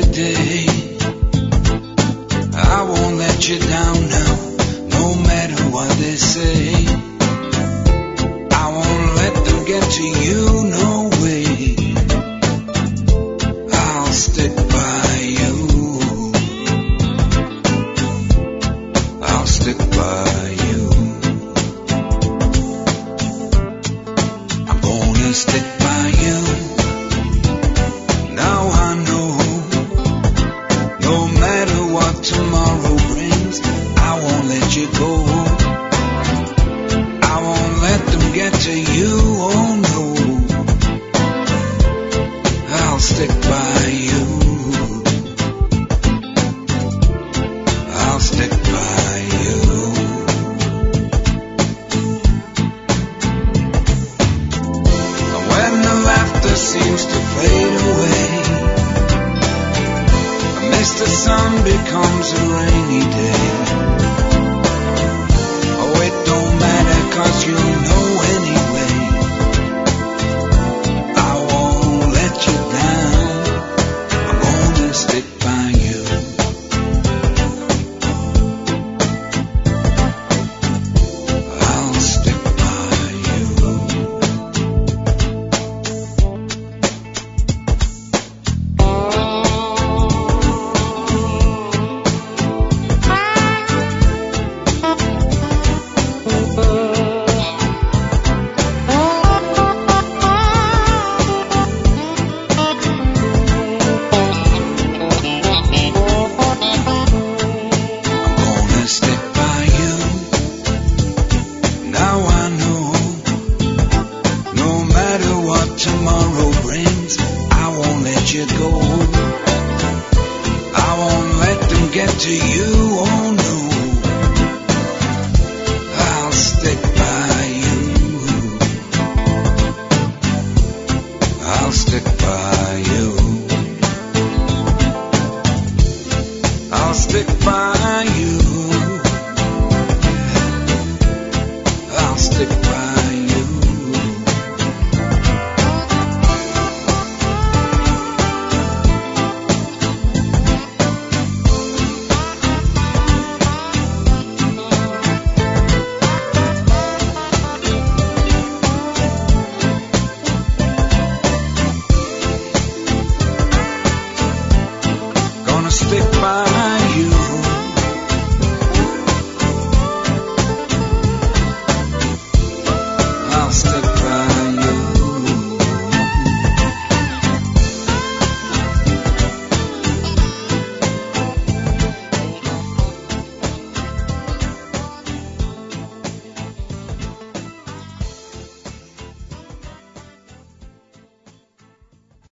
day. I won't let you down now, no matter what they say. I won't let them get to you, no way. I'll stick by you. I'll stick by you. I'm gonna stick by you. Now I know, no matter what tomorrow brings, I won't let you go. I won't let them get to you, oh no. I'll stick by you. I'll stick by you. And when the laughter seems to fade away, and Mr. Sun becomes a rainy day, oh, it don't matter, 'cause you'll know anyway. I won't let you down, I'm gonna stick by you. I'll stick by you. I'm gonna stick by you. Now I know, no matter what tomorrow brings, I won't let you go. I won't let them get to you, oh no. I'll stick by you. I'll stick by you. I'll stick by you.